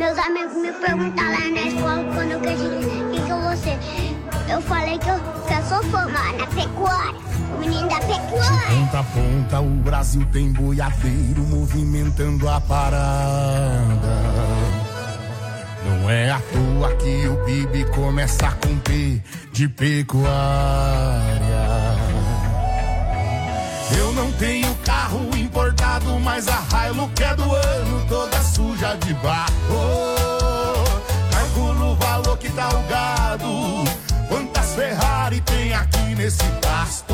Meus amigos me perguntaram lá na escola quando eu cresci, que eu vou ser. Eu falei que eu sou formada na pecuária, o menino da pecuária. De ponta a ponta o Brasil tem boiadeiro movimentando a parada. Não é à toa que o PIB começa com P de pecuária. Eu não tenho carro importado, mas a Hilux é do ano, toda suja de barro. Calculo o valor que tá o gado, quantas Ferrari tem aqui nesse pasto.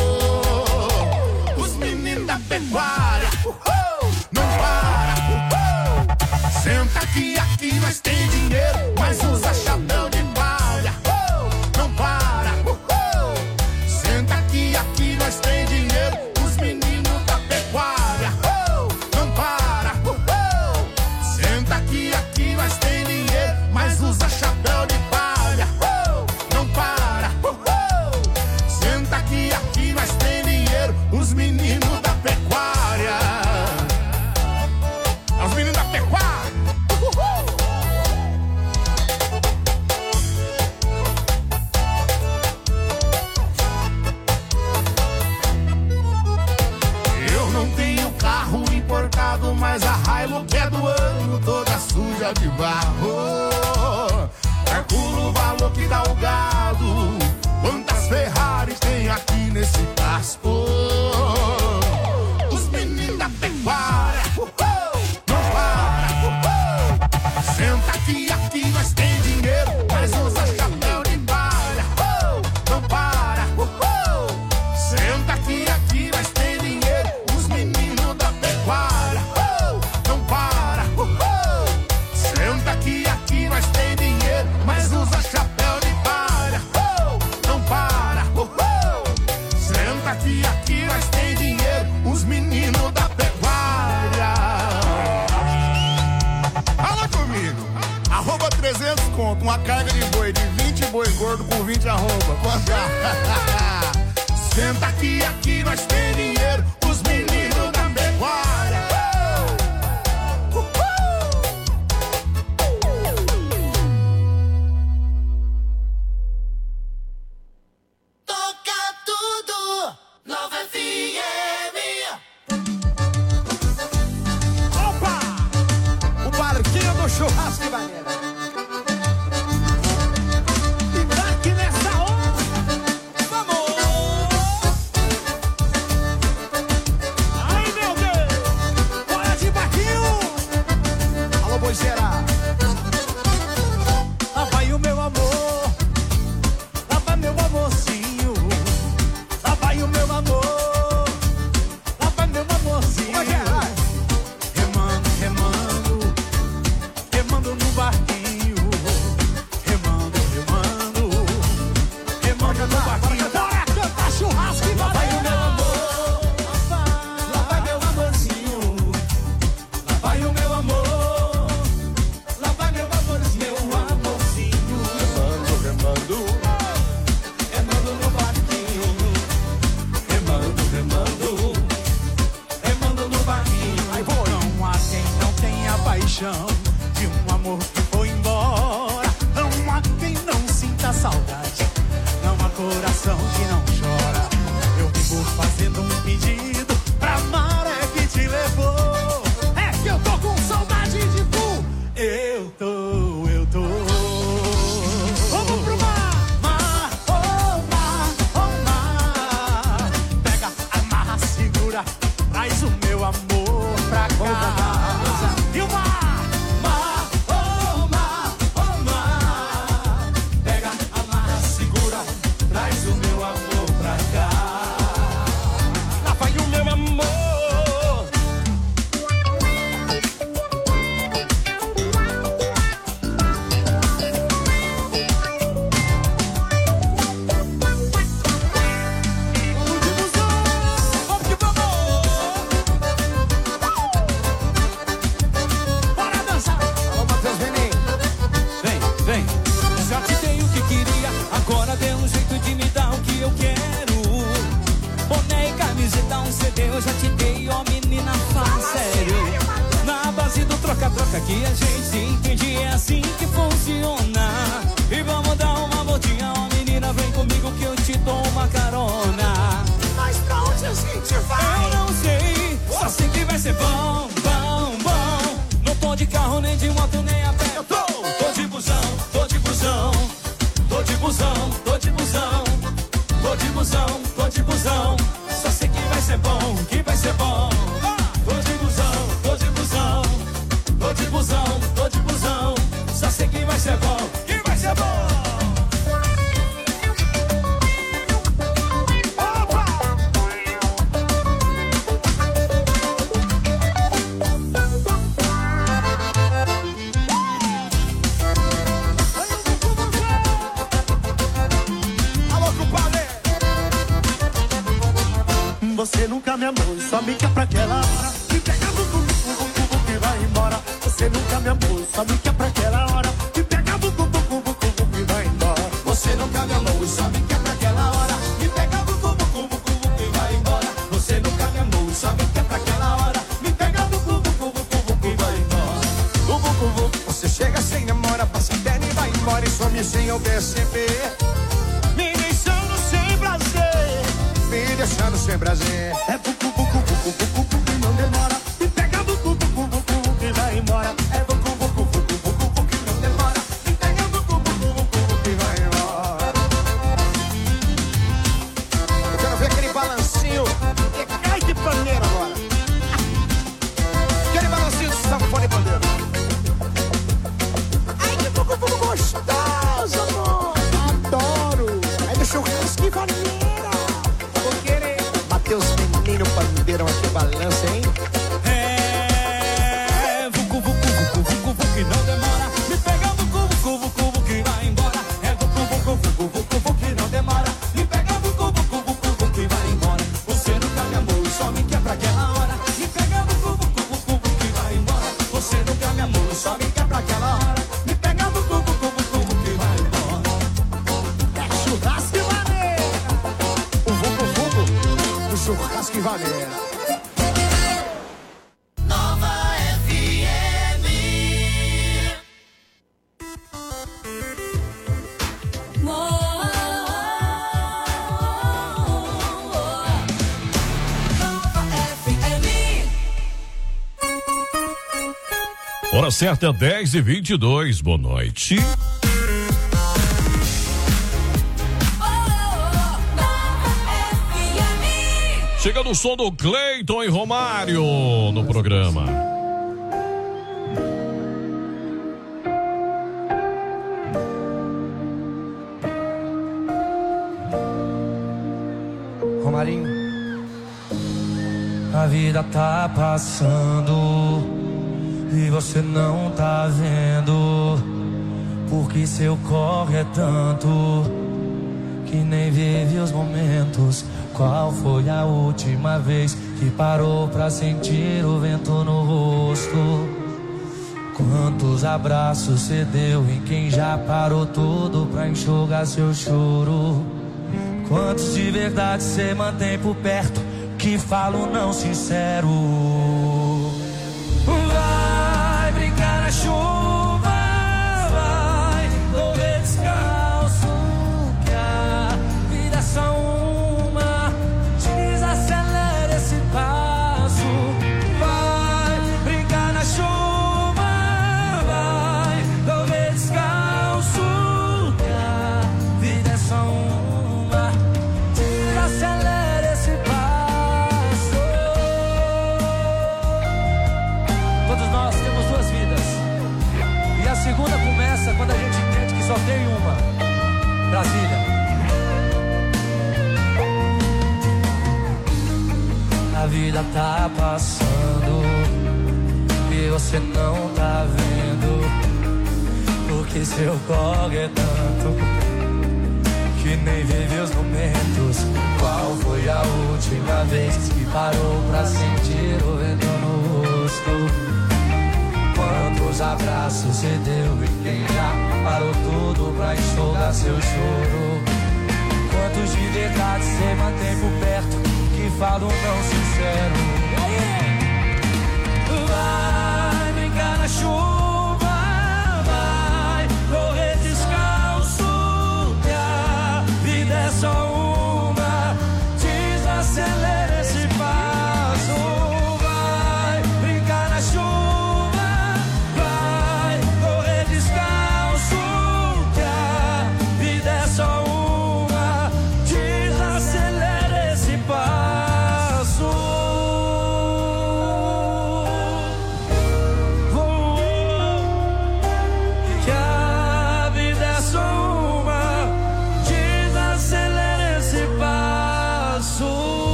Os meninos da pecuária, não para, senta aqui nós tem dinheiro, mas usa chapéu de palha. Não para, senta aqui nós tem dinheiro. Os meninos da pecuária, não para, senta aqui nós tem dinheiro, mas usa chapéu de palha. Não para, senta aqui nós tem dinheiro. Os meninos da pecuária, os meninos da pecuária. Eu não tenho carro importado, mas a Hilux é do ano, toda suja de barro. Calculo o valor que dá o gado, quantas Ferraris tem aqui nesse pasto. Os meninos da pecuária, não para, senta aqui nós tem dinheiro, mas usa chapéu de palha. Não para, senta aqui nós tem dinheiro. Os meninos da pecuária, não para, senta aqui nós tem dinheiro, mas usa chapéu de palha. Não para, senta aqui nós tem dinheiro. Os meninos da pecuária. Fala comigo, arroba 300 conto, uma carga de boi de 20 boi gordo com 20 arroba. Senta aqui nós tem dinheiro. Os meninos da pecuária. Toca tudo, Nova FM. Opa! O barquinho do churrasco de maneira. E tá aqui nessa hora. Vamos! Ai, meu Deus! Bora de barquinho! Alô, boiceira! Lá vai o meu amor, lá vai meu amorzinho, lá vai o meu amor, lá vai meu amorzinho. Remando, remando, remando no barquinho, remando, remando, remando no barquinho. Bora cantar churrasco e lá vai o meu amor, lá vai meu amorzinho, lá vai o meu amor, lá vai meu amorzinho, meu amorzinho. Remando, remando, remando no barquinho, remando, remando, remando no barquinho. Ai, não há quem não tenha paixão de um amor que foi embora. Não há quem não sinta saudade, não há coração que não chora. Eu vivo fazendo um pedido pra maré que te levou. É que eu tô com saudade de tu. Eu tô, eu tô. Vamos pro mar! Mar, oh mar, oh mar. Pega, amarra, segura, traz o meu amor pra casa. E o mar, mar, oh mar, oh mar. Pega, amarra, segura, traz o meu amor pra troca que a gente se entende, é assim que funciona. E vamos dar uma voltinha, ó menina, vem comigo que eu te dou uma carona. Mas pra onde a gente vai? Eu não sei, só sei que vai ser bom, bom, bom. Não tô de carro, nem de moto, nem a pé. Eu tô de busão, tô de busão. Tô de busão, tô de busão. Tô de busão, tô de busão. Só sei que vai ser bom, que vai ser bom. Tô de busão, tô de busão. Tô de busão, tô de busão. Só sei que vai ser bom, que vai ser bom. Você nunca me amou e só me quer pra aquela hora. Me pega no bumbum que vai embora. Você nunca me amou e só me quer pra aquela hora. Me pega no bumbum que vai embora. Você nunca me amou e só me quer pra aquela hora. Me pega no bumbum que vai embora. Você nunca me amou e só me quer pra aquela hora. Me pega no bumbum que vai embora. Você chega sem demora, passa a perna e vai embora. E some sem eu perceber. Me deixando sem prazer. Me deixando sem prazer. É bucu que não demora. Me pega bucu que vai embora. É bucu que não demora. Me pega bucu que vai embora. Eu quero ver aquele balancinho que cai de pandeiro agora. Aquele balancinho de sanfona e pandeiro. Ai, que bucu gostoso, amor. Adoro. Aí do churrasco e vaneira. Teus meninos pandeirão aqui balança, hein? É, vucu que não demora. Me pega vucu que vai embora. É vucu que não demora. Me pega vucu que vai embora. Você nunca me amou e só me quer pra aquela hora. Me pega vucu que vai embora. Você nunca me amou e só me quer pra aquela hora. Me pega vucu que vai embora. É churrasco e vaneira. O vucu churrasco e vaneira. Nova FM. Nova FM. Hora certa, 10h22. Boa noite. Chega no som do Cleiton e Romário no programa. Romarinho, a vida tá passando e você não tá vendo, porque seu corre é tanto que nem vive os momentos. Qual foi a última vez que parou pra sentir o vento no rosto? Quantos abraços cê deu em quem já parou tudo pra enxugar seu choro? Quantos de verdade cê mantém por perto que falam não sincero? Vai brincar na chuva, vai correr descalço, que a vida é só uma. Desacelera esse passo. Vai brincar na chuva, vai correr descalço, que a vida é só uma. Desacelera esse passo. Todos nós temos duas vidas, e a segunda começa quando a gente entende que só tem uma. Brasília. A vida tá passando e você não tá vendo, porque seu corre é tanto que nem vive os momentos. Qual foi a última vez que parou pra sentir o vento no rosto? Quantos abraços você deu e quem já parou tudo pra enxugar seu choro? Quantos de verdade você mantém por perto que falam não sincero? Vai brincar na chuva,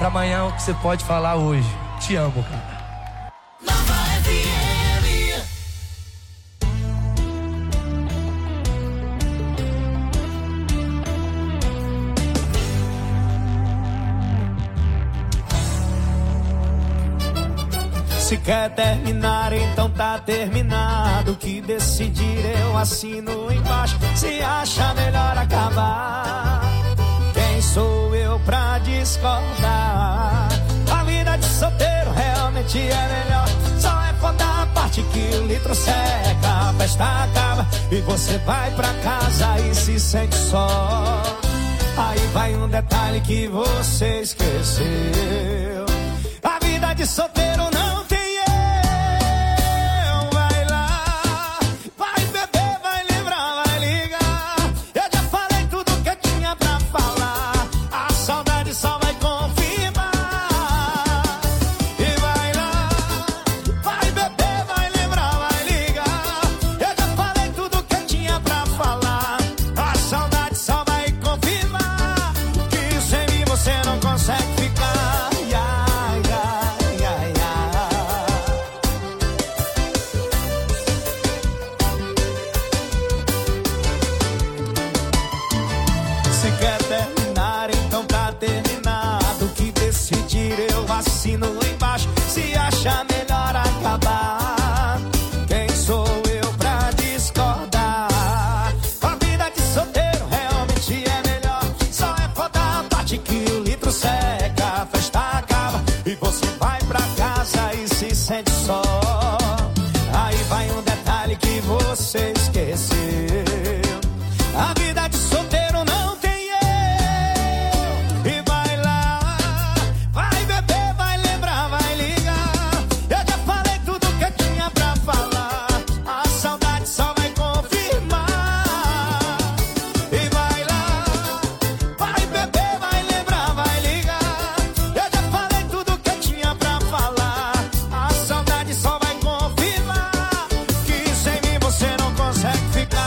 pra amanhã o que você pode falar hoje. Te amo, cara. Nova FM. Se quer terminar, então tá terminado. O que decidir eu assino embaixo. Se acha melhor acabar, quem sou eu pra discordar? A vida de solteiro realmente é melhor. Só é foda a parte que o litro seca, a festa acaba e você vai pra casa e se sente só. Aí vai um detalhe que você esqueceu. A vida de solteiro não tem eu. Vai lá, vai beber, vai lembrar, vai ligar. Eu já falei tudo que eu tinha pra falar. A saudade só vai confirmar. E vai lá, vai beber, vai lembrar, vai ligar. Eu já falei tudo que eu tinha pra falar. A saudade só vai confirmar que sem mim você não consegue ficar. Assino embaixo, se acha melhor acabar. Quem sou eu pra discordar? A vida de solteiro realmente é melhor. Só é foda a parte que o litro seca, a festa acaba e você vai pra casa e se sente só. Aí vai um detalhe que você esqueceu. A vida de solteiro não tem eu. E vai lá, vai beber, vai lembrar, vai ligar. Eu já falei tudo que eu tinha pra falar. A saudade só vai confirmar. E vai lá, vai beber, vai lembrar, vai ligar. Eu já falei tudo que eu tinha pra falar. A saudade só vai confirmar que sem mim você não consegue ficar.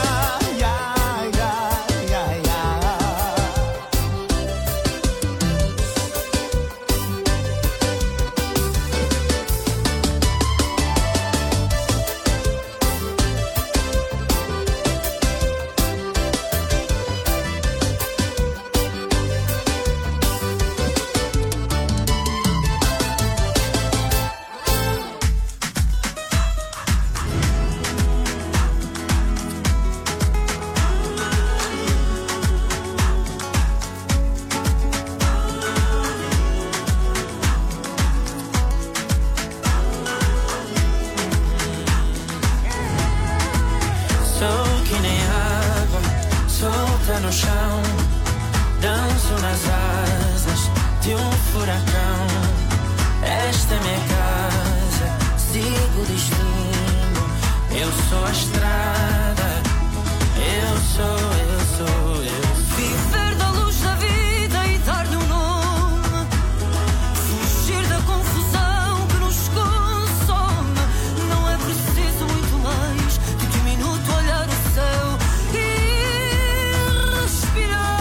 Sou que nem água, solta no chão. Danço nas asas de um furacão. Esta é minha casa, sigo o destino. Eu sou a estrada, eu sou. Viver da luz da vida e dar-lhe um nome. Fugir da confusão que nos consome. Não é preciso muito mais do que um minuto olhar o céu e respirar.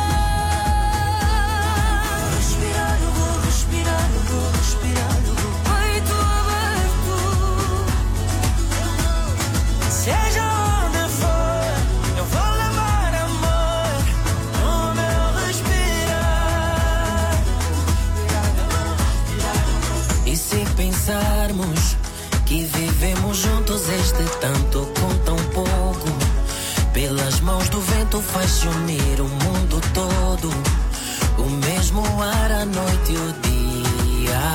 Respirar, eu vou respirar, eu vou respirar, eu vou. Peito aberto. Seja onde for, eu vou levar amor no meu respirar. E se pensarmos que vivemos juntos este tanto com tão pouco, pelas mãos do vento faz-se unir o mundo todo, o mesmo ar, a noite e o dia.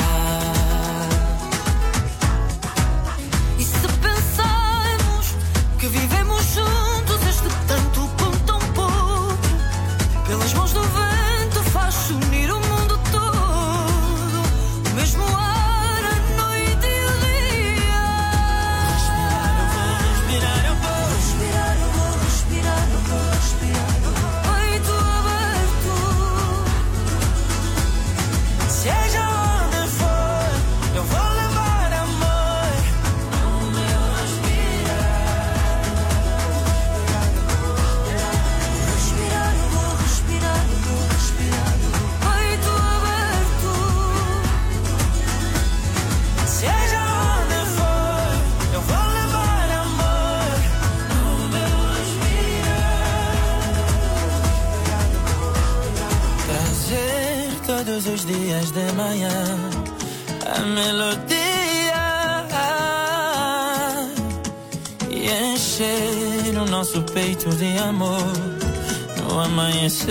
E se pensarmos que vivemos juntos este tanto com tão pouco, pelas mãos do vento faz-se unir o mundo todo, o mesmo ar, a noite e o dia. Respirar, eu vou respirar, eu vou respirar, eu vou respirar, eu vou respirar, eu vou. Peito os dias de manhã, a melodia e encher o nosso peito de amor no amanhecer.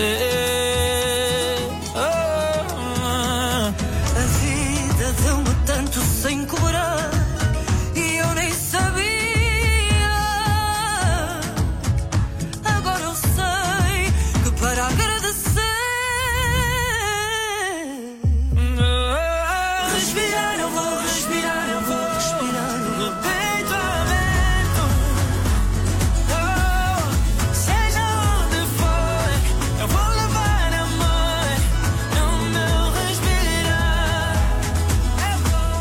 A vida deu-me tanto sem cobrar e eu nem sabia. Agora eu sei que para agradecer, respirar eu vou, respirar eu vou, respirar eu vou. Peito aberto, seja onde for, eu vou levar amor no meu respirar. Eu vou.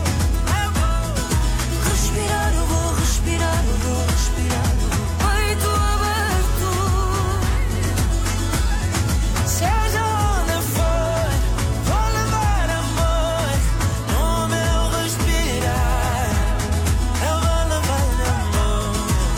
Respirar eu vou, respirar eu vou, respirar eu vou. Peito aberto, Seja onde for, vou levar amor no meu respirar. Eu vou levar amor.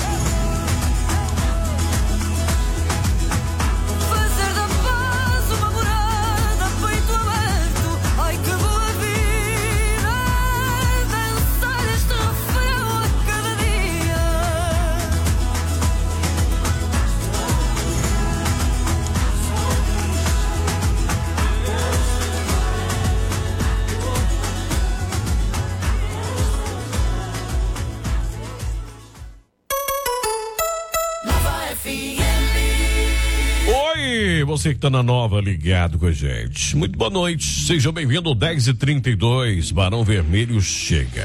fazer da paz uma morada, peito aberto. Ai que boa vida, dançar este refrão a cada dia. Oi, você que tá na Nova ligado com a gente. Muito boa noite, seja bem-vindo. 10h32, Barão Vermelho chega.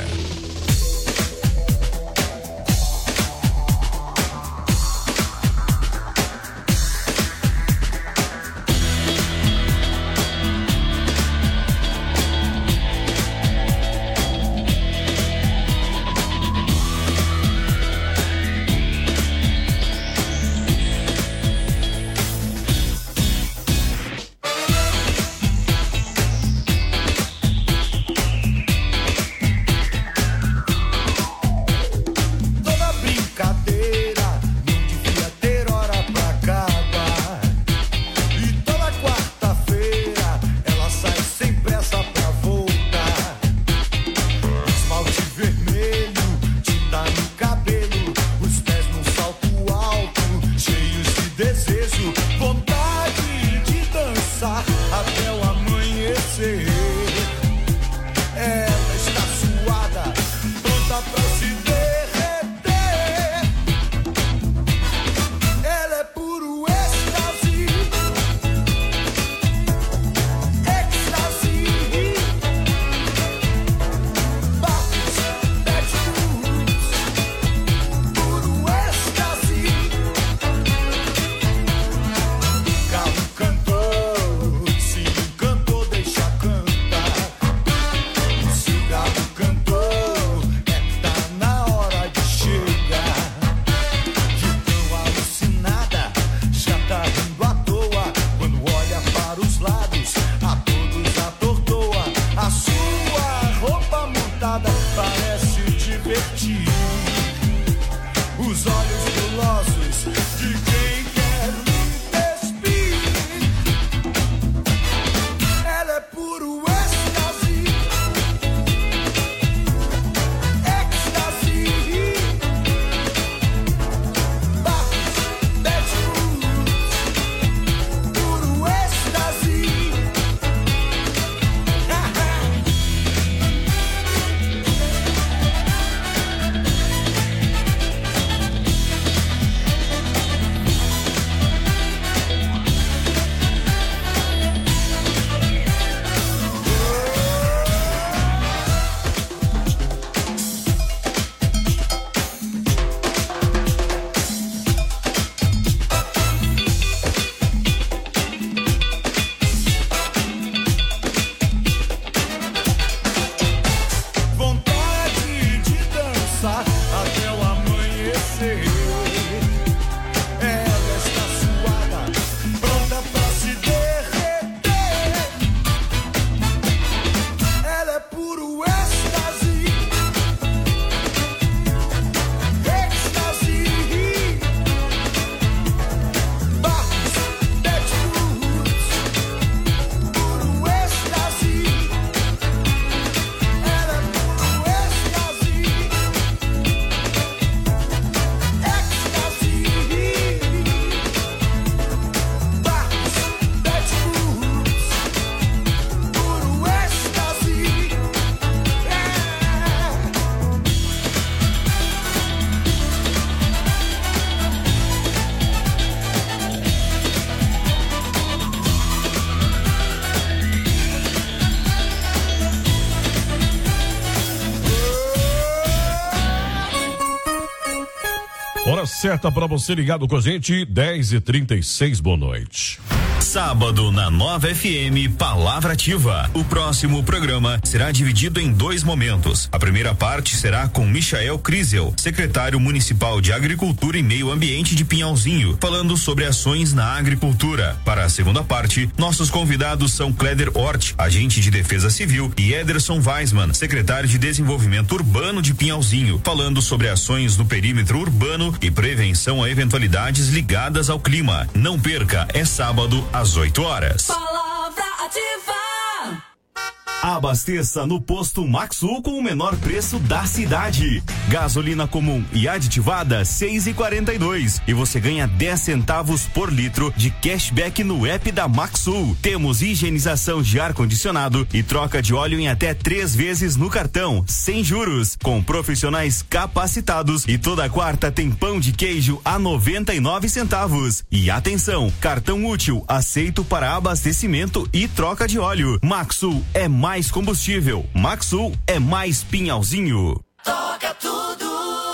Hora certa para você ligado com a gente, 10h36, boa noite. Sábado na Nova FM, Palavra Ativa. O próximo programa será dividido em 2 momentos. A primeira parte será com Michael Crisel, secretário municipal de Agricultura e Meio Ambiente de Pinhalzinho, falando sobre ações na agricultura. Para a segunda parte, nossos convidados são Cléder Hort, agente de Defesa Civil, e Ederson Weisman, secretário de Desenvolvimento Urbano de Pinhalzinho, falando sobre ações no perímetro urbano e prevenção a eventualidades ligadas ao clima. Não perca, é sábado às 8 horas. Palavra Ativa. Abasteça no posto Maxul com o menor preço da cidade. Gasolina comum e aditivada 6,42 e você ganha 10 centavos por litro de cashback no app da Maxul. Temos higienização de ar condicionado e troca de óleo em até 3 vezes no cartão, sem juros, com profissionais capacitados, e toda quarta tem pão de queijo a 99 centavos. E atenção, cartão útil aceito para abastecimento e troca de óleo. Maxul é mais combustível. Maxul é mais Pinhalzinho. Toca tudo.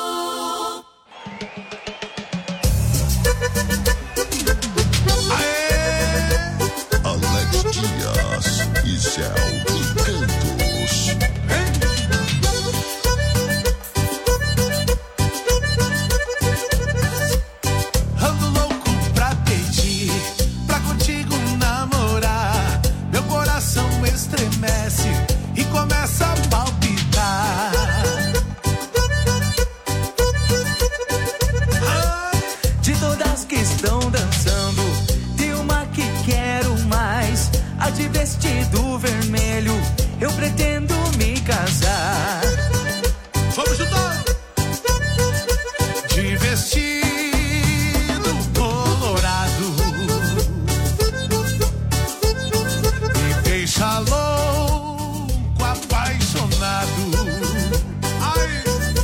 Alex Dias e Céu dos Cantos. Ando louco pra pedir, pra contigo namorar. Meu coração estremece e começa a palpitar. De todas que estão dançando, tem uma que quero mais. A de vestido vermelho, eu pretendo me casar. Vamos juntar! De vestido colorado, me deixa louco, apaixonado. Ai!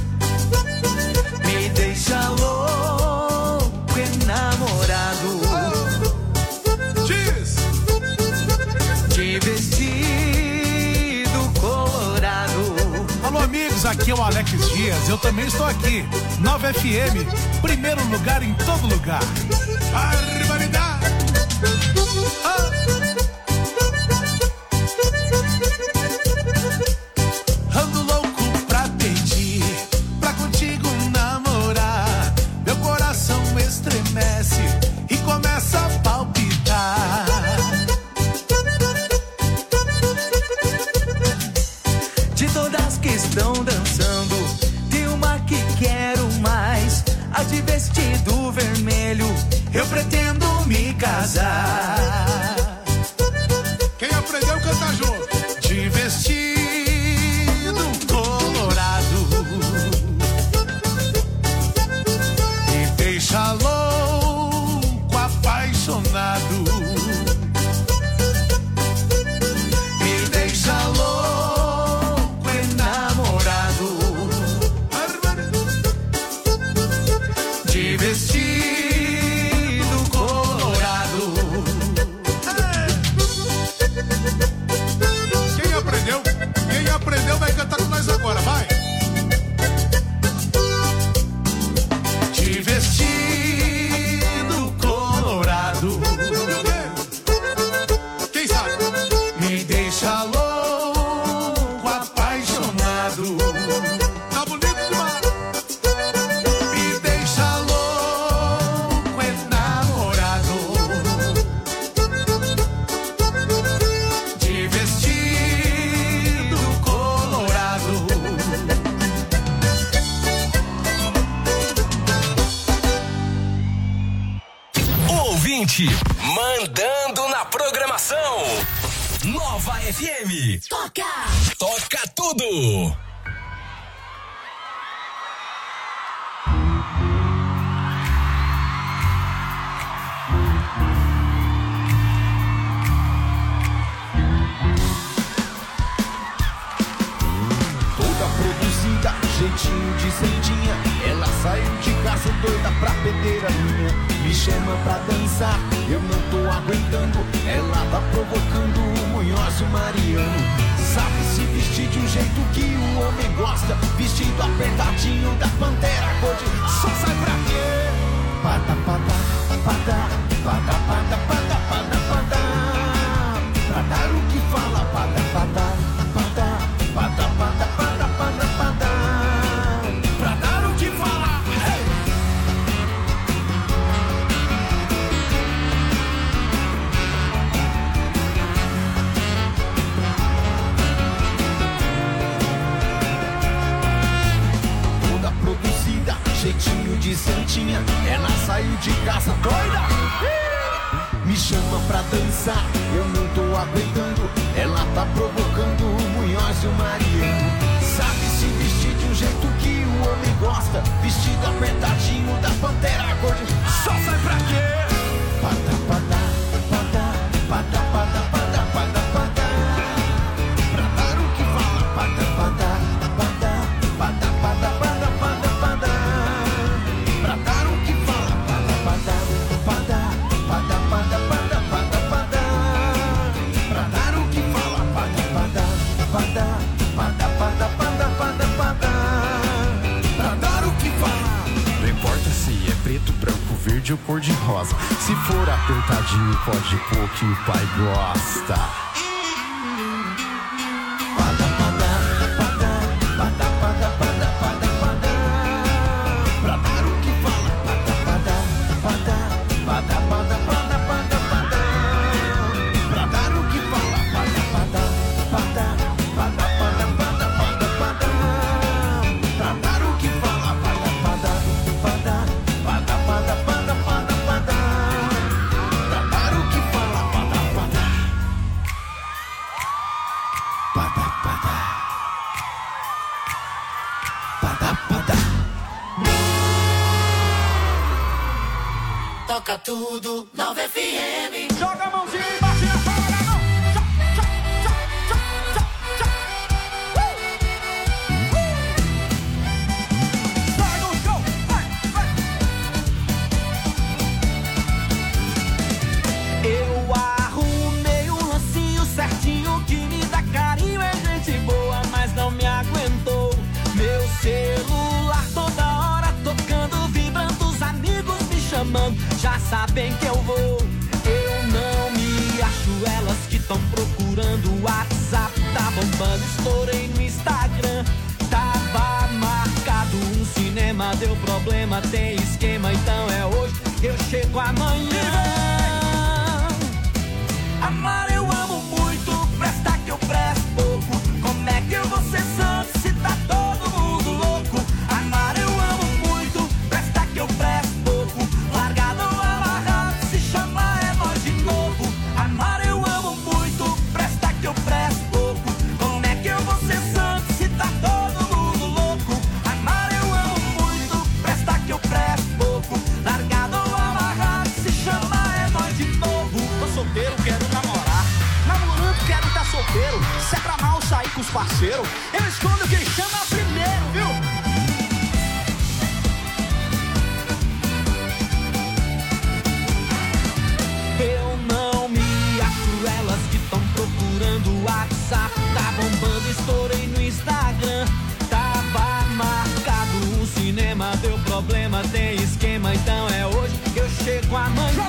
Me deixa louco, enamorado. Diz! De vestido colorado. Alô, amigos, aqui é o Alex Dias. Eu também estou aqui. Nova FM, primeiro lugar em todo lugar. Barbaridade! Ando louco pra pedir, pra contigo namorar. Meu coração estremece e começa a palpitar. De todas que estão dançando, tem uma que quero mais. A de vestido vermelho, eu pretendo me casar. Quem aprendeu canta junto. De vestido colorado, me deixa louco, apaixonado. Me deixa louco, enamorado. De vestido colorado. Quem aprendeu vai cantar com nós agora, vai. De vestido colorado. Quem sabe? Me deixa louco, apaixonado. Tá bonito demais. Me deixa louco, enamorado. De vestido colorado. Ouvinte, mandando na programação. Nova FM. Toca. Toca tudo. Toda produzida, jeitinho de sentinha. Ela saiu de casa doida pra perder a linha. Me chama pra dançar, eu não tô aguentando. Ela tá provocando o Munhoz e o Mariano. Sabe se vestir de um jeito que o homem gosta. Vestido apertadinho da Pantera Cor-de-Rosa. Só sai pra quê? novinha, ela saiu de casa doida. Me chama pra dançar, eu não tô aguentando. Ela tá provocando o Munhoz e o Mariano. Sabe se vestir de um jeito que o homem gosta, vestido apertadinho da Pantera Cor de... Só sai pra quê? Pada, pada, pada, pada, pada, pada, pada, pada. Pra dar o que fala, pada, pada, pada, pada, pada, pada, pada, pada. Pra dar o que fala, pada, pada, pada, pada, pada, pada, pada, pada. Pra dar o que fala, pada, pada, pada, pada, pada, pada, pada, pada. Pra dar o que fala. Não importa se é preto, branco, verde ou cor de rosa. Se for apertadinho, pode pôr que o pai gosta. Toca tudo, 9 FM. Joga a mãozinha embaixo e a palma na mão. Vai no show, vai, vai. Eu arrumei um lancinho certinho que me dá carinho. É gente boa, mas não me aguentou. Meu celular toda hora tocando, vibrando, os amigos me chamando. Já sabem que eu vou, eu não me acho. Elas que tão procurando o WhatsApp tá bombando. Estourei no Instagram, tava marcado um cinema. Deu problema, tem esquema, então é hoje, eu chego amanhã. Amar eu amo muito, prestar que eu presto pouco. Como é que eu vou ser santo se tá todo mundo louco? Amar eu amo muito, prestar que eu presto pouco. Largado ou amarrado, se chamar é nós de novo. Amar eu amo muito, prestar que eu presto pouco. Como é que eu vou ser santo se tá todo mundo louco? Amar eu amo muito, prestar que eu presto pouco. Largado ou amarrado, se chamar é nós de novo. Tô solteiro, quero namorar. Namorando, quero tá solteiro. Se é pra mal sair com os parceiros, eu escondo quem chama primeiro, viu? Eu não me acho. Elas que tão procurando o WhatsApp tá bombando. Estourei no Instagram, tava marcado um cinema. Deu problema, tem esquema, então é hoje, eu chego amanhã.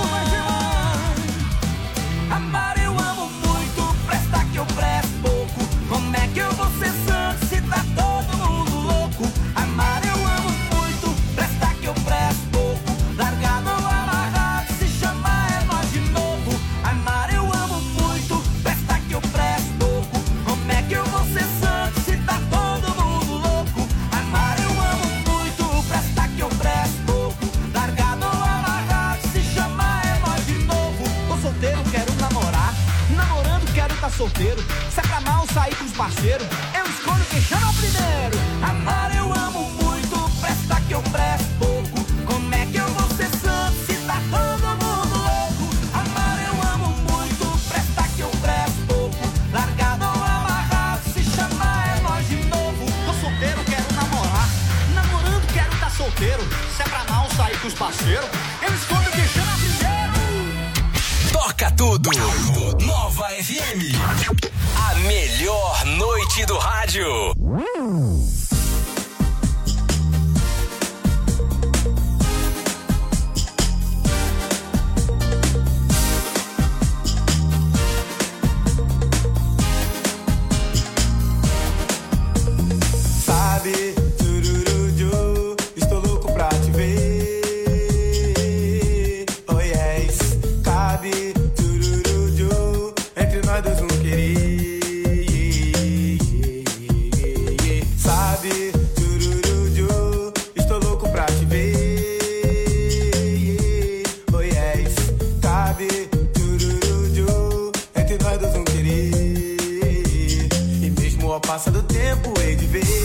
Amar eu amo muito, prestar que eu presto pouco. Como é que eu vou ser santo se tá todo mundo louco? Amar eu amo muito, prestar que eu presto pouco. Largado ou amarrado, se chamar é nós de novo. Amar eu amo muito, prestar que eu presto pouco. Como é que eu vou ser santo se tá todo mundo louco? Amar eu amo muito, prestar que eu presto pouco. Largado ou amarrado, se chamar é nós de novo. Tô solteiro, quero namorar. Namorando, quero tá solteiro. Se é pra mal sair com os parceiros, eu escolho quem chama primeiro. Amar eu amo muito, prestar que eu presto pouco. Como é que eu vou ser santo se tá todo mundo louco? Amar eu amo muito, prestar que eu presto pouco. Largado ou amarrado, se chamar é nós de novo. Tô solteiro, quero namorar. Namorando, quero tá solteiro. Se é pra mal sair com os parceiros, eu escolho quem chama primeiro. Toca tudo. Nova FM. A melhor noite do rádio. Sabe, tururuju, estou louco pra te ver. Oh yes, cabe, tururuju, entre nós dois um querer. Sabe, passa do tempo, hei de ver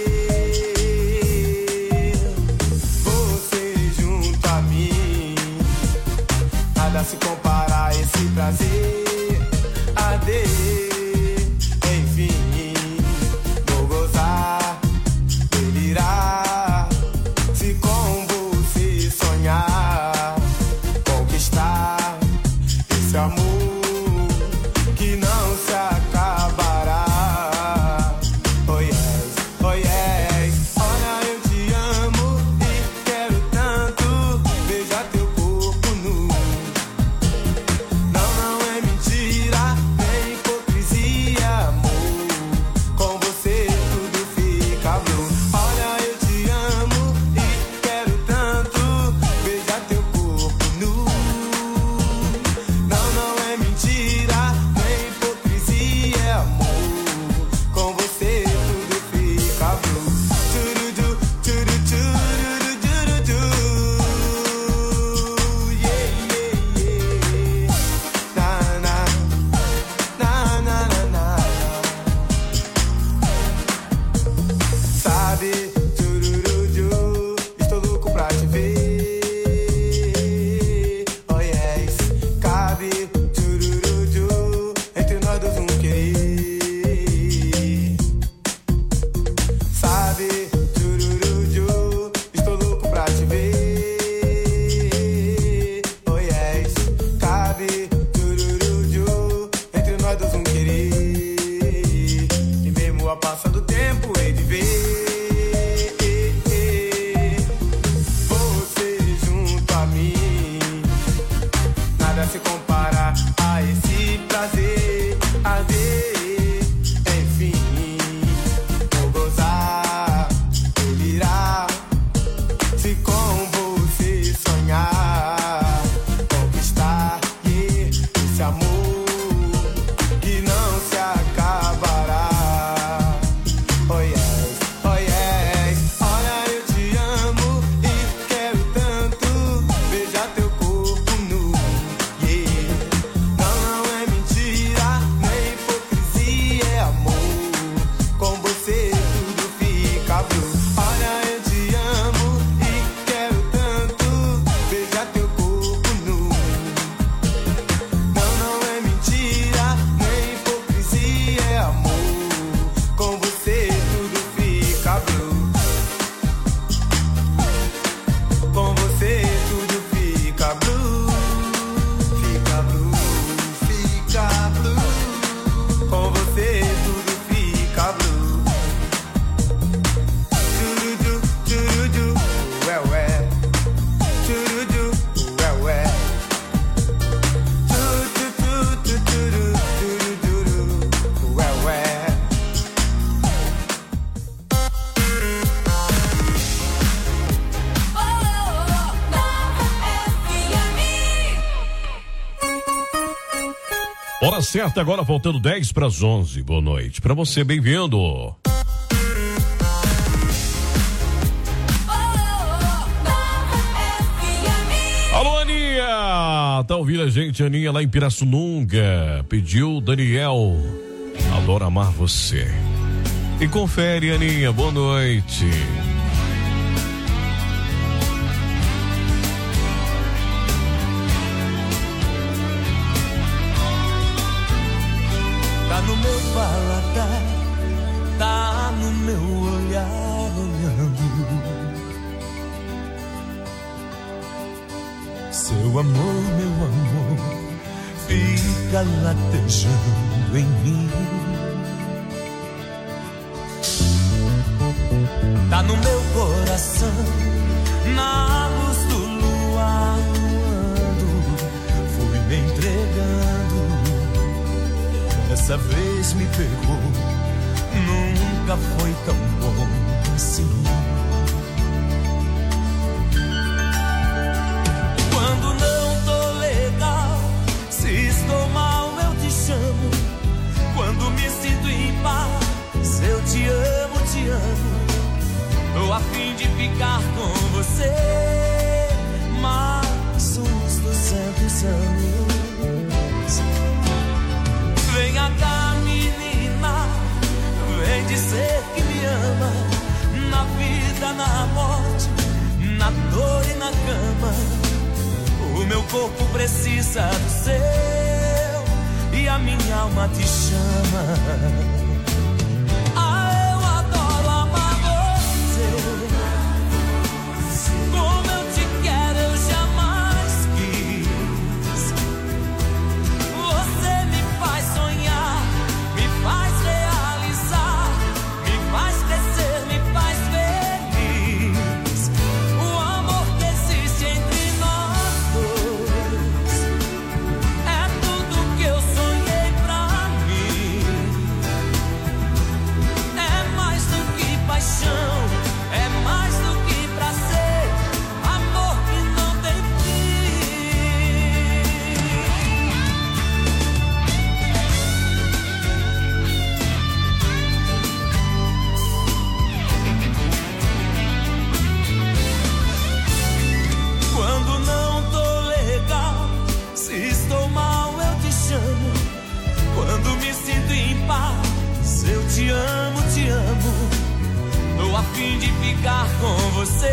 você junto a mim. Nada se compara a esse prazer. Adeus, enfim, vou gozar, delirar. Se com você sonhar, conquistar esse amor que não se acabará. Oh yes, oh yes. Olha, eu te amo e quero tanto. Veja teu corpo nu. Não, não é mentira, nem hipocrisia, amor. Com você tudo fica blue. Olha, eu te amo e quero tanto. Veja teu corpo nu. Não, não é mentira, nem hipocrisia, amor. Com você tudo fica blue. Turudu, turu, tururu, turudu. Yeah, yeah, yeah. Na, na, na, na, na, na. Sabe, tururuju, estou louco pra te ver. Oh yes, cabe, tururuju, entre nós dois querer. Sabe, tururuju, estou louco pra te ver. Oh yes, cabe, tururuju, entre nós dois querer. E mesmo a passa do tempo, hei de ver você junto a mim. Nada se compara a esse prazer. Adeus, enfim, vou gozar, delirar. Se com você sonhar, conquistar esse amor que não se acabará. Oh yes, oh yes. Olha, eu te amo e quero tanto. Veja teu corpo nu. Yeah. Não, não é mentira, nem hipocrisia, é amor. Com você tudo fica blue. Olha, eu te amo e quero tanto. Veja teu corpo nu. Não, não é mentira, nem hipocrisia, é amor. Com você tudo fica blue. Com você tudo fica blue. Fica blue, fica blue. Com você tudo fica blue. Turudu, turudu, ué, ué. Turudu, ué, ué. Turudu, turudu, turudu, ué, ué. Hora certa agora, faltando 10 para as 11. Boa noite para você, bem-vindo. Alô, Aninha! Tá ouvindo a gente, Aninha, lá em Pirassununga. Pediu Daniel, adoro amar você. E confere, Aninha, boa noite. Tá no meu paladar, tá no meu olhar olhando. Seu amor, meu amor, fica latejando em mim. Tá no meu coração, na luz do luar, fui me entregando. Dessa vez me pegou, nunca foi tão bom assim. Quando não tô legal, se estou mal eu te chamo. Quando me sinto em paz, eu te amo, te amo. Tô a fim de ficar com você mais uns 200 anos. Venha cá, menina, vem vida, na morte, na dor e na cama. O meu corpo precisa do seu e a minha alma te chama. Ah, eu adoro amar você. Como eu te quero, eu jamais quis. Você me faz sonhar, me faz realizar, me faz crescer, me faz feliz. O amor que existe entre nós dois é tudo que eu sonhei pra mim. É mais do que paixão, é mais do que prazer, amor que não tem Quando não tô legal, se estou mal eu te chamo. Quando me sinto em paz, eu te amo, te amo. Tô a fim de ficar com você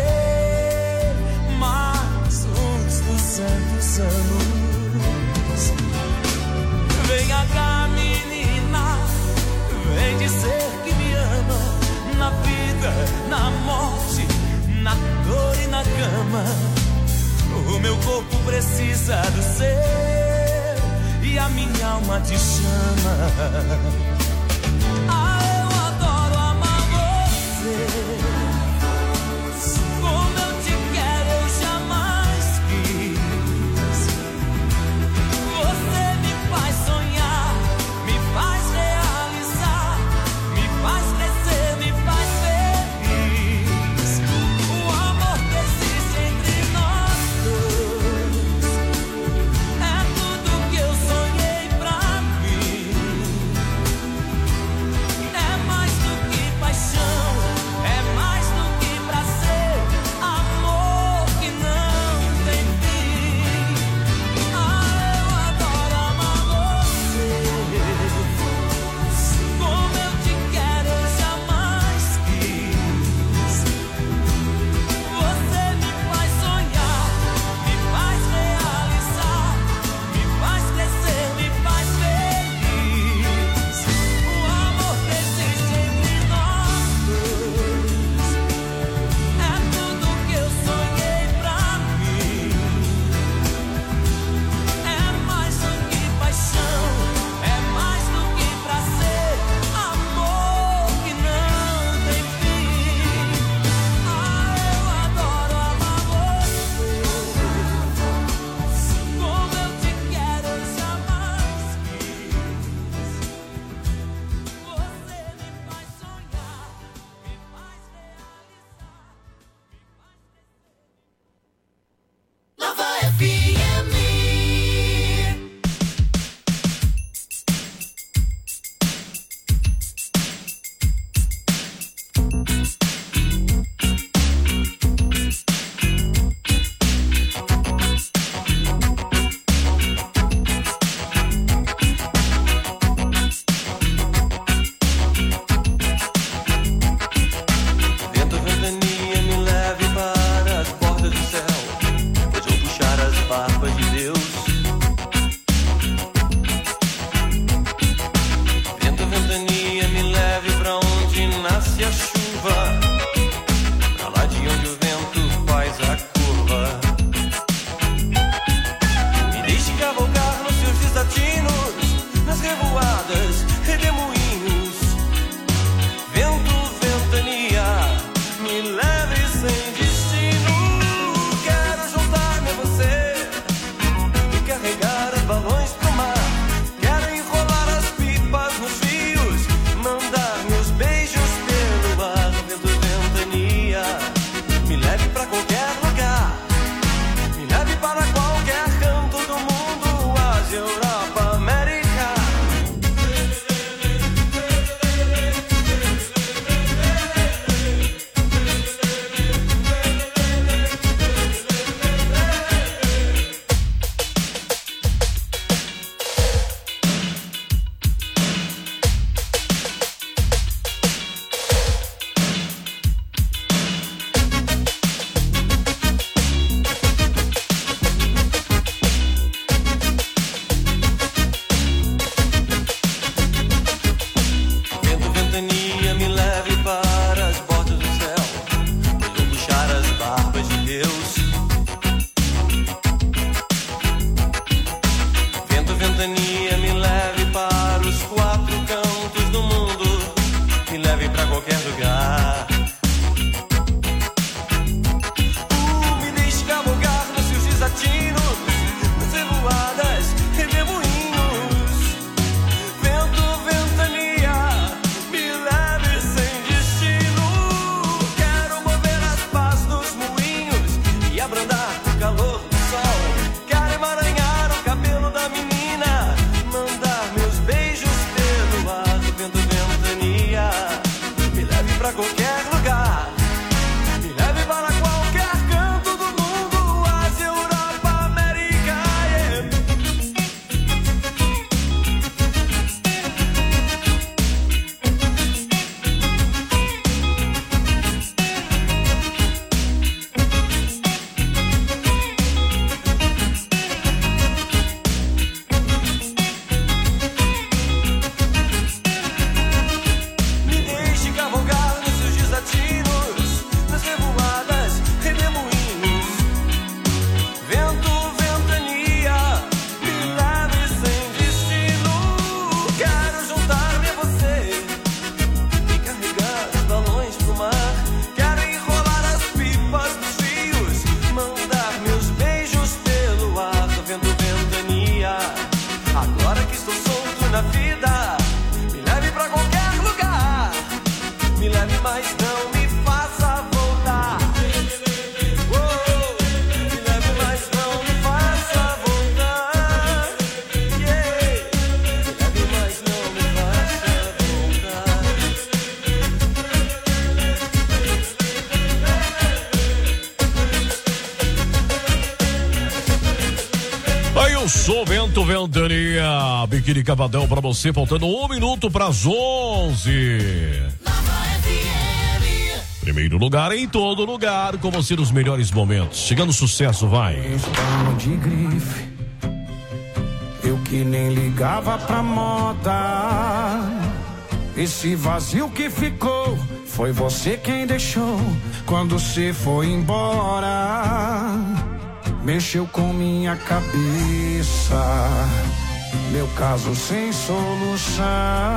mais uns 200 anos. Venha cá, menina, vem dizer que me ama. Na vida, na morte, na dor e na cama. O meu corpo precisa do seu e a minha alma te chama. Ah, eu adoro amar você. Como eu te quero, eu jamais quis. Você me faz sonhar, me faz realizar, me faz crescer, me faz feliz. O amor que existe entre nós dois é tudo que eu sonhei pra mim. ventania, me leve para as bordas do céu, onde eu puxar as barbas de Deus. Vento, ventania, me leve para os quatro cantos do mundo, me leve pra qualquer lugar. Me deixe cavalgar nos seus desatinos, nas revoadas, redemoinhos. Vento, ventania, me leve sem destino. Quero mover as pás nos moinhos e abrandar o calor do sol. Quero emaranhar o cabelo da menina, mandar meus beijos pelo ar. Vento, ventania, me leve pra qualquer lugar, me leve para qualquer canto do mundo, Ásia, Europa, América. Me deixe cavalgar nos seus desatinos, nas revoadas, redemoinhos. Vento, ventania, me leve sem destino. Quero juntar-me a você e carregar os balões pro mar. Quero enrolar as pipas dos rios, mandar meus beijos pelo ar. Vento, ventania, agora que estou solto na vida, me leve pra qualquer lugar, me leve, mas não me faça voltar. Me leve, mas não me faça voltar. Me leve, mas não me faça Aí eu sou Vento, ventania, Biquíni Cavadão pra você, faltando 1 minuto pras 11. Primeiro lugar em todo lugar, com você nos melhores momentos. Chegando sucesso, vai. Pano de grife, eu que nem ligava pra moda. Esse vazio que ficou, foi você quem deixou quando você foi embora. Mexeu com minha cabeça, meu caso sem solução.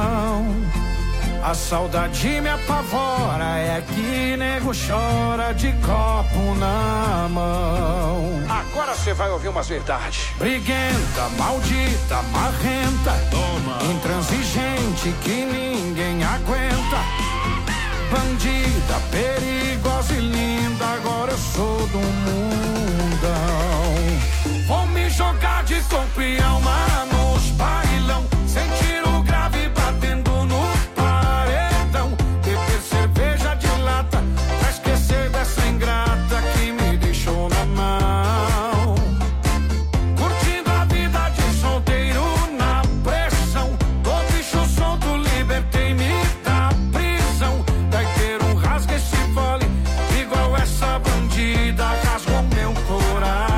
A saudade me apavora, é que nego chora de copo na mão. Agora você vai ouvir umas verdades. Briguenta, maldita, marrenta, toma. Intransigente que ninguém aguenta. Bandida, perigosa e linda, agora eu sou do mundão. Vou me jogar de corpo e alma nos bailão, sentir o grave batendo no paredão. Beber cerveja de lata pra esquecer dessa ingrata que me deixou na mão. Curtindo a vida de solteiro na pressão, tô bicho solto, libertei-me da prisão. Vai ter um rasgo esse fole, igual essa bandida rasgou meu coração.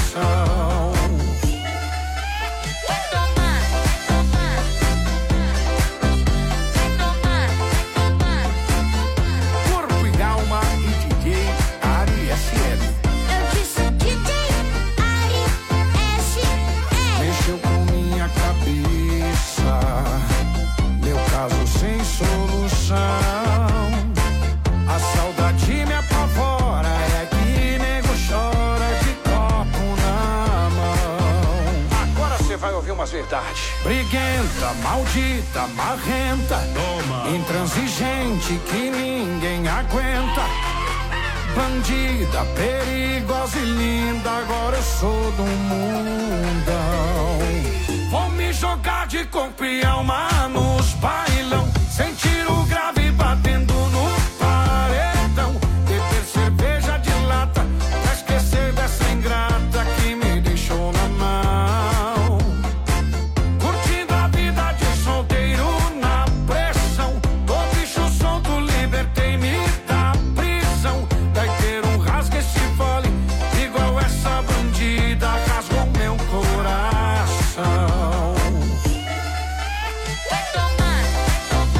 Corpo e alma e DJ Ari SM. Eu disse DJ Ari SM. Mexeu com minha cabeça, meu caso sem solução. A saudade me apavora, é que nego chora de copo na mão. Agora você vai ouvir umas verdades. Briguenta, maldita, marrenta, toma. Intransigente que ninguém aguenta. Bandida, perigosa e linda, agora eu sou do mundão. Vou me jogar de corpo e alma nos bailão, sentir o grave batendo no paredão. Beber cerveja de lata pra esquecer dessa ingrata que me deixou na mão. Curtindo a vida de solteiro na pressão, tô bicho solto, libertei-me da prisão. Vai ter um rasgo esse fole, igual essa bandida rasgou meu coração. Vai tomar, tomar.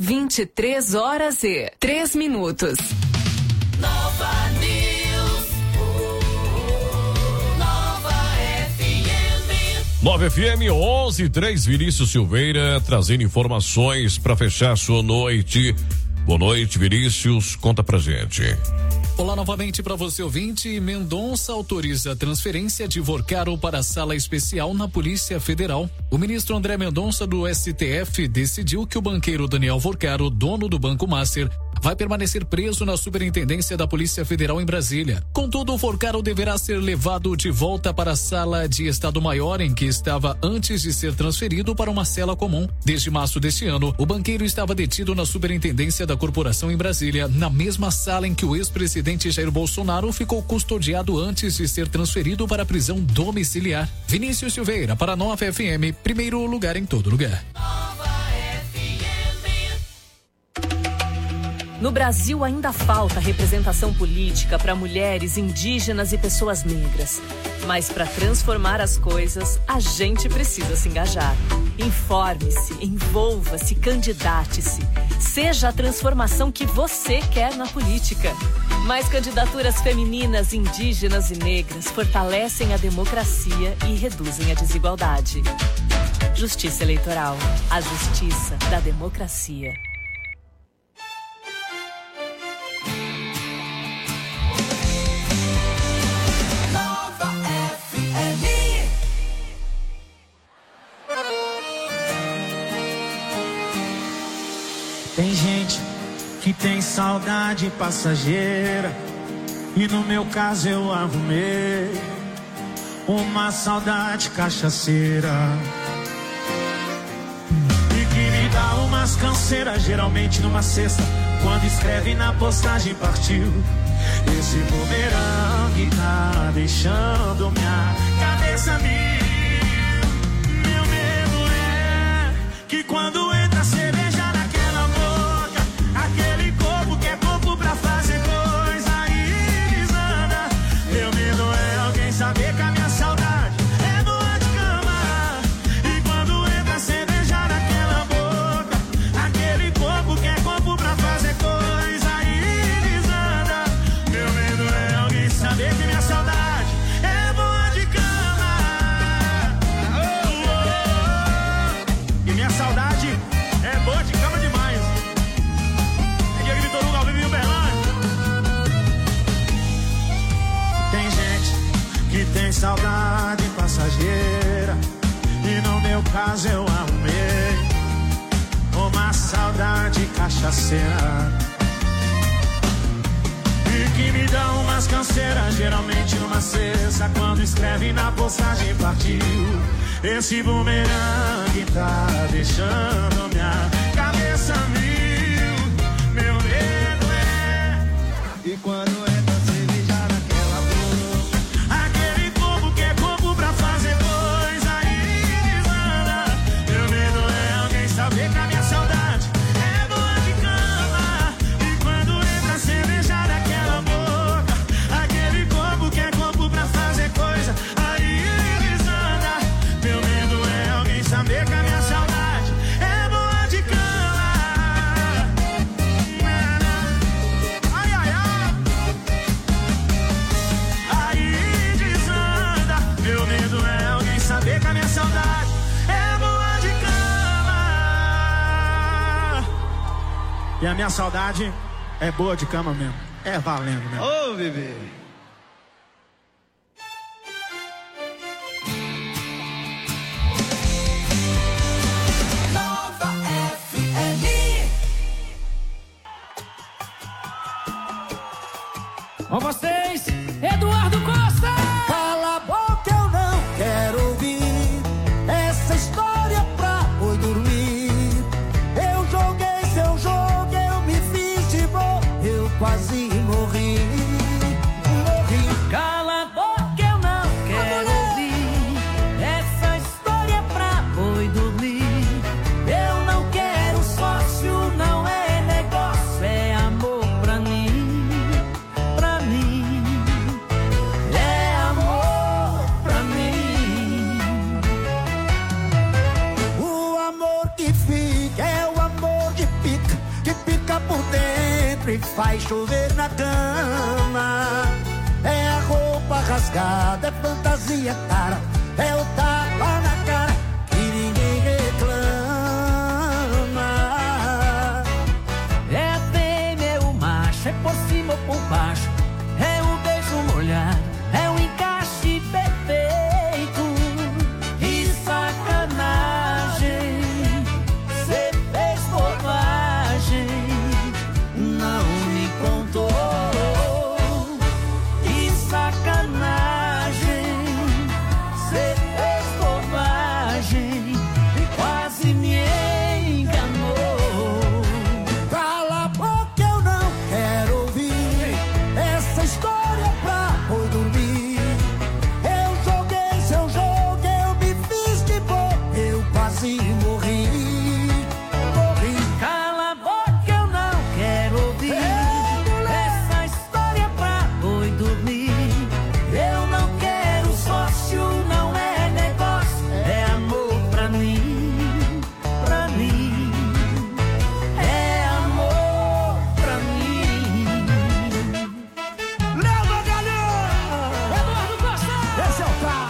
23h03. Nova News. Nova FM. 9 FM 11:03. Vinícius Silveira trazendo informações para fechar sua noite. Boa noite, Vinícius. Conta pra gente. Olá novamente para você, ouvinte. Mendonça autoriza a transferência de Vorcaro para a sala especial na Polícia Federal. O ministro André Mendonça do STF decidiu que o banqueiro Daniel Vorcaro, dono do Banco Master, vai permanecer preso na Superintendência da Polícia Federal em Brasília. Contudo, o Vorcaro deverá ser levado de volta para a sala de Estado-Maior em que estava antes de ser transferido para uma cela comum. Desde março deste ano, o banqueiro estava detido na Superintendência da Corporação em Brasília, na mesma sala em que o ex-presidente Jair Bolsonaro ficou custodiado antes de ser transferido para a prisão domiciliar. Vinícius Silveira, para Nova FM, primeiro lugar em todo lugar. No Brasil ainda falta representação política para mulheres, indígenas e pessoas negras. Mas para transformar as coisas, a gente precisa se engajar. Informe-se, envolva-se, candidate-se. Seja a transformação que você quer na política. Mais candidaturas femininas, indígenas e negras fortalecem a democracia e reduzem a desigualdade. Justiça Eleitoral. A justiça da democracia. Tem gente que tem saudade passageira, e no meu caso eu arrumei uma saudade cachaceira, e que me dá umas canseiras, geralmente numa sexta, quando escreve na postagem partiu. Esse bumerangue tá deixando minha cabeça mil. Meu medo é que quando entra cerveja naquela boca, aquele corpo que é corpo pra fazer coisa, aí desanda. Meu medo é alguém saber que a minha saudade é boa de cama. E quando entra cerveja naquela boca, aquele corpo que é corpo pra fazer coisa, aí desanda. Meu medo é alguém saber que minha saudade é boa de cama. E minha saudade é boa de cama demais. É que gritou no Galvão e Uberlândia. Tem gente que tem saudade passageira, e no meu caso eu arrumei uma saudade cachaceira, e que me dá umas canseiras, geralmente numa sexta, quando escreve na postagem partiu. Esse bumerangue tá deixando minha cabeça mil. Meu medo é e quando entra cerveja naquela boca, aquele corpo que é corpo pra fazer coisa, aí desanda. Meu medo é alguém saber que a minha saudade é boa de cama. E quando entra cerveja naquela boca, aquele corpo que é corpo pra fazer coisa, aí desanda. Meu medo é alguém saber que a minha saudade é boa de cama. Ai, ai, ai. Aí desanda. Meu medo é alguém saber que a minha saudade é boa de cama. E a minha saudade é boa de cama mesmo. É valendo mesmo. Ô, bebê. Nova FM. Com vocês, Eduardo Costa! Cala a boca, eu não quero ouvir essa história pra boi dormir. Eu joguei seu jogo, eu me fiz de bom, eu quase morri. Cala a boca, eu não quero ouvir essa história pra boi dormir. Eu não quero sócio, não é negócio, é amor pra mim, pra mim. É amor pra mim. O amor que fica é o amor de pica. sempre faz chover na cama. É a roupa rasgada, é fantasia cara, é o tapa na cara que ninguém reclama. É a fêmea, é o macho, é por cima ou por baixo, é o beijo molhado, é o encaixe perfeito. E sacanagem, cê fez bobagem, não me contou. E sacanagem, cê fez bobagem e quase me enganou. Cala a boca, eu não quero ouvir essa história pra boi dormir. Eu joguei seu jogo, eu me fiz de bobo, eu quase morri. Cala a boca, eu não quero ouvir essa história pra boi dormir. Eu não quero sócio, não é negócio, é amor pra mim, pra mim. É amor pra mim. Leva, galera! Eduardo Costa! Esse é o cara!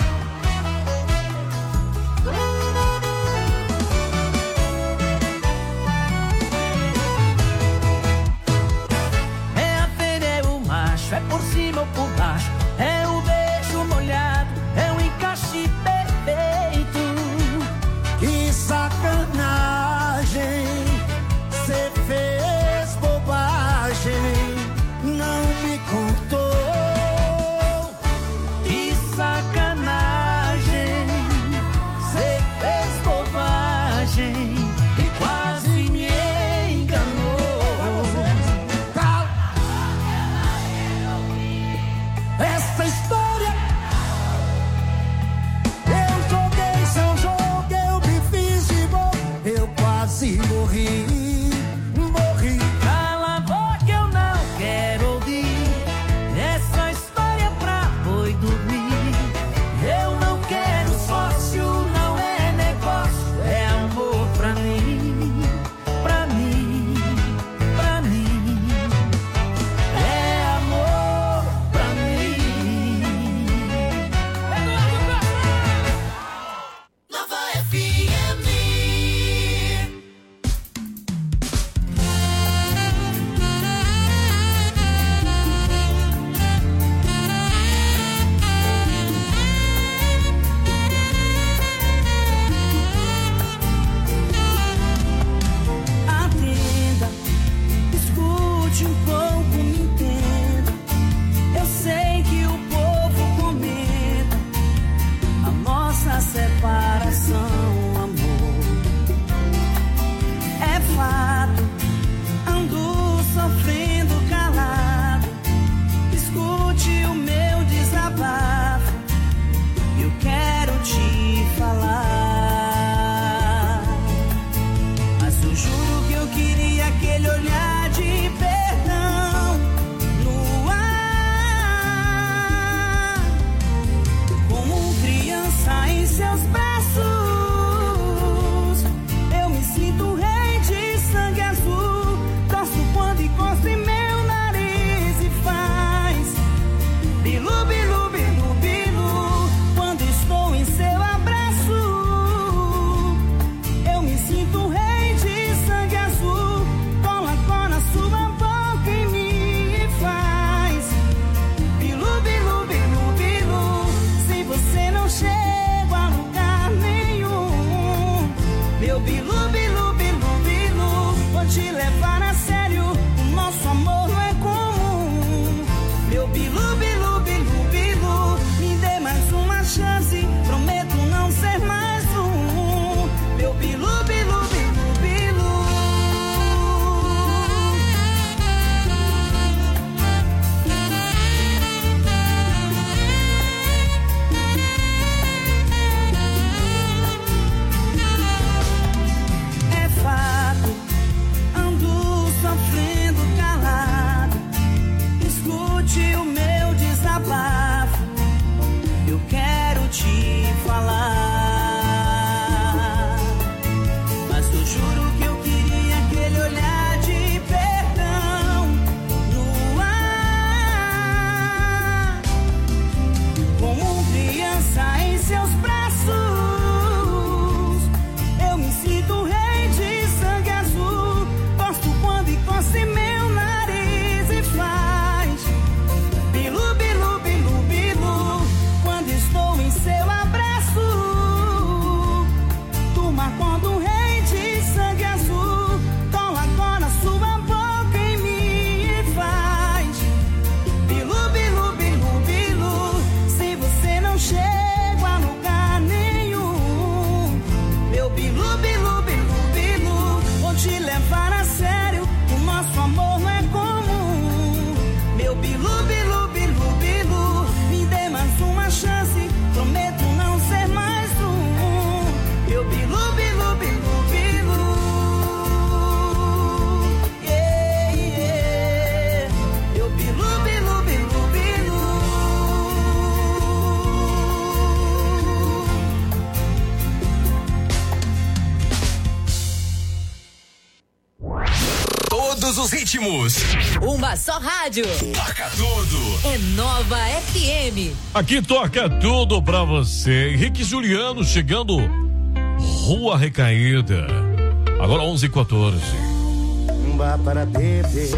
É a fêmea, é o macho, é por cima ou por baixo, é o beijo molhado, é o encaixe perfeito. Que sacanagem, cê fez bobagem, não me contou. Que sacanagem, cê fez bobagem e quase me enganou. Essa todos os ritmos. Uma só rádio. Toca tudo. É Nova FM. Aqui toca tudo pra você. Henrique Juliano chegando, Rua Recaída. Agora 11h14. Um bar para beber.